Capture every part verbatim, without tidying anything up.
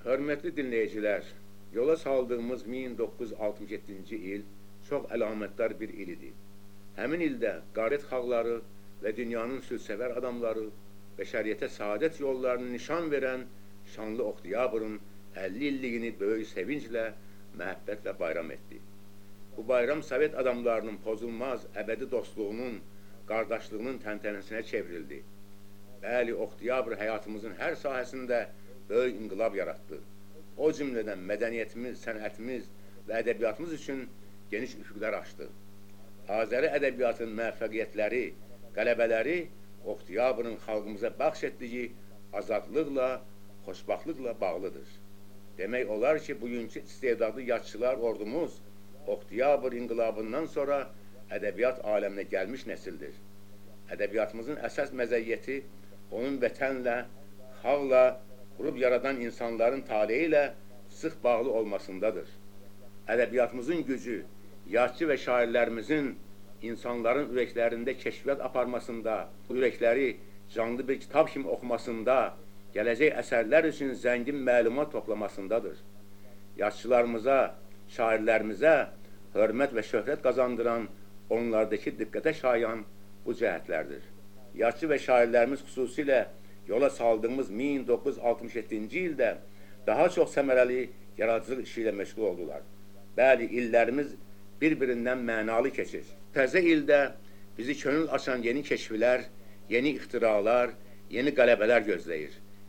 Hörmətli dinləyicilər, yola saldığımız min doqquz yüz altmış yeddinci il çox əlamətdar bir il idi. Həmin ildə qarət xalqları və dünyanın sülsəvər adamları bəşəriyyətə saadət yollarını nişan verən şanlı Oktyabrın əlli illiyini böyük sevinclə, məhəbbətlə bayram etdi. Bu bayram Sovet adamlarının pozulmaz əbədi dostluğunun, qardaşlığının təntənəsinə çevrildi. Bəli, Oktyabr həyatımızın hər sahəsində böyük inqilab yaratdı. O cümlədən mədəniyyətimiz, sənətimiz və ədəbiyyatımız üçün geniş üfüqlər açdı. Azəri ədəbiyyatın müvəffəqiyyətləri, qələbələri Oktyabrın xalqımıza bəxş etdiyi azadlıqla, xoşbaxtlıqla bağlıdır. Demək olar ki, bugünkü istedadlı yazıçılar ordumuz Oktyabr inqilabından sonra ədəbiyyat aləminə gəlmiş nəsildir. Ədəbiyyatımızın əsas məzəyyəti onun vətənlə, xalqla, qurub yaradan insanların taleyi ilə sıx bağlı olmasındadır. Ədəbiyyatımızın gücü, yazıçı və şairlərimizin insanların ürəklərində kəşfiyyat aparmasında, ürəkləri canlı bir kitab kimi oxumasında, gələcək əsərlər üçün zəngin məlumat toplamasındadır. Yazıçılarımıza, şairlərimizə hörmət və şöhrət qazandıran, onlardakı diqqətə şayan bu cəhətlərdir. Yazıçı və şairlərimiz xüsusilə yola saldığımız min doqquz yüz altmış yeddinci ildə daha çox səmərəli yaradıcılıq işi ilə məşğul oldular. Bəli, illərimiz bir-birindən mənalı keçir. Təzə ildə bizi könül açan yeni keşflər, yeni ixtiralar, yeni qələbələr gözləyir.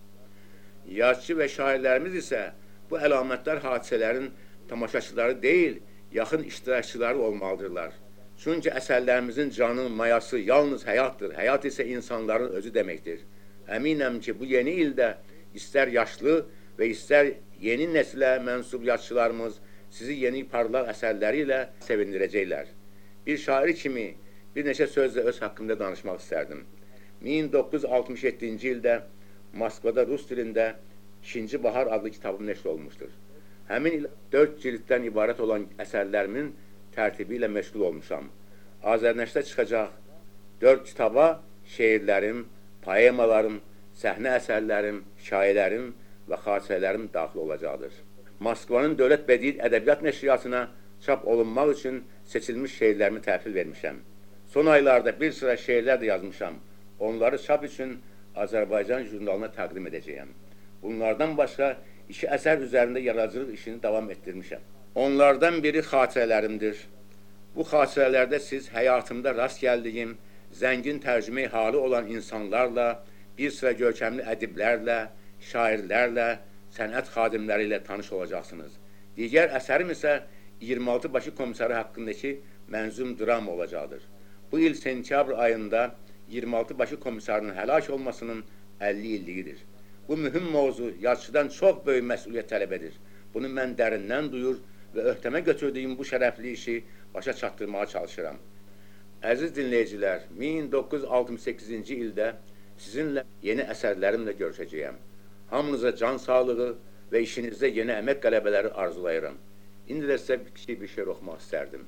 Yazıçı və şairlərimiz isə bu əlamətdar hadisələrin tamaşaçıları deyil, yaxın iştirakçıları olmalıdırlar. Çünki əsərlərimizin canı, mayası yalnız həyatdır, həyat isə insanların özü deməkdir. Əminəm ki, bu yeni ildə istər yaşlı və istər yeni nəsilə mənsub yazıçılarımız sizi yeni parlaq əsərləri ilə sevindirəcəklər. Bir şair kimi bir neçə sözlə öz haqqımda danışmaq istərdim. min doqquz yüz altmış yeddinci ildə Moskvada rus dilində İkinci Bahar adlı kitabım nəşr olmuşdur. Həmin il dörd cilddən ibarət olan əsərlərimin tərtibi ilə məşğul olmuşam. Azərnəşdə çıxacaq dörd kitaba şeirlərim, poemalarım, səhnə əsərlərim, şairlərim və xatirələrim daxil olacaqdır. Moskvanın Dövlət Bədii Ədəbiyyat Nəşriyyatına çap olunmaq üçün seçilmiş şeirlərimi təhvil vermişəm. Son aylarda bir sıra şeirlər də yazmışam. Onları çap üçün Azərbaycan jurnalına təqdim edəcəyəm. Bunlardan başqa iki əsər üzərində yaradıcılıq işini davam etdirmişəm. Onlardan biri xatirələrimdir. Bu xatirələrdə siz həyatımda rast gəldiyim, zəngin tərcümə halı olan insanlarla, bir sıra görkəmli ədiblərlə, şairlərlə, sənət xadimləri ilə tanış olacaqsınız. Digər əsərim isə iyirmi altı başı komissarı haqqındakı mənzum dram olacaqdır. Bu il sentyabr ayında iyirmi altı başı komissarının həlak olmasının əlli illiyidir. Bu mühüm mövzu yazıçıdan çox böyük məsuliyyət tələb edir. Bunu mən dərindən duyur və öhdəmə götürdüyüm bu şərəfli işi başa çatdırmağa çalışıram. Əziz dinləyicilər, min doqquz yüz altmış səkkizinci ildə sizinlə yeni əsərlərimlə görüşəcəyəm. Hamınıza can sağlığı və işinizdə yeni əmək qələbələri arzulayıram. İndi də sizə kiçik bir şeir oxumaq istərdim.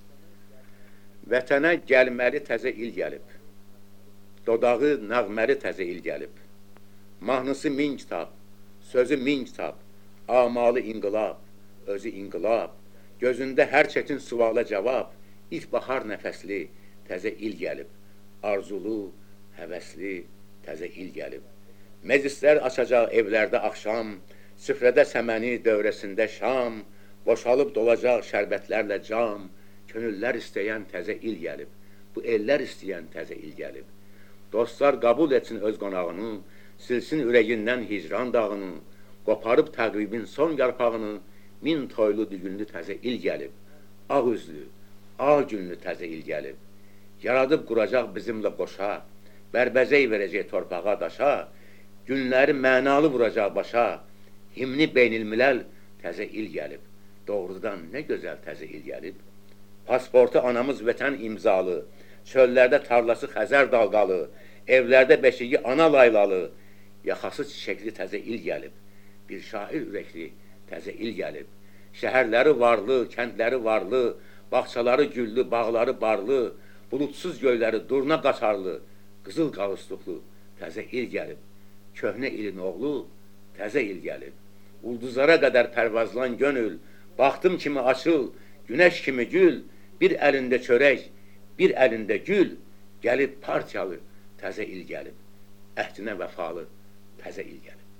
Vətənə gəlməli təzə il gəlib, dodağı nəğməli təzə il gəlib. Mahnısı min kitab, sözü min kitab, amalı inqilab, özü inqilab, gözündə hər çətin suala cavab, ilk bahar nəfəsli, təzə il gəlib, arzulu, həvəsli, təzə il gəlib. Məclislər açacaq evlərdə axşam, süfrədə səməni dövrəsində şam, boşalıb dolacaq şərbətlərlə cam, könüllər istəyən təzə il gəlib, bu ellər istəyən təzə il gəlib. Dostlar qəbul etsin öz qonağını, silsin ürəyindən hicran dağını, qoparıb təqvibin son yarpağını, min toylu dügünlü təzə il gəlib, ağ üzlü, ağ günlü təzə il gəlib. Yaradıb quracaq bizimlə qoşa, bərbəzək verəcək torpağa daşa, günləri mənalı vuracaq başa, himni beynilmiləl təzə il gəlib. Doğrudan nə gözəl təzə il gəlib. Pasportu anamız vətən imzalı, çöllərdə tarlası Xəzər dalqalı, evlərdə beşiyi ana laylalı, yaxası çiçəkli təzə il gəlib. Bir şair ürəkli təzə il gəlib. Şəhərləri varlı, kəndləri varlı, bağçaları güllü, bağları barlı, bulutsuz göyləri durna qaçarlı, qızıl qalıstuqlu təzə il gəlib. Köhnə ilin oğlu təzə il gəlib. ulduzlara qədər pərvazlan gönül, baxdım kimi açıl, günəş kimi gül, bir əlində çörək, bir əlində gül, gəlib partiyalı təzə il gəlib, əhdinə vəfalı təzə il gəlib.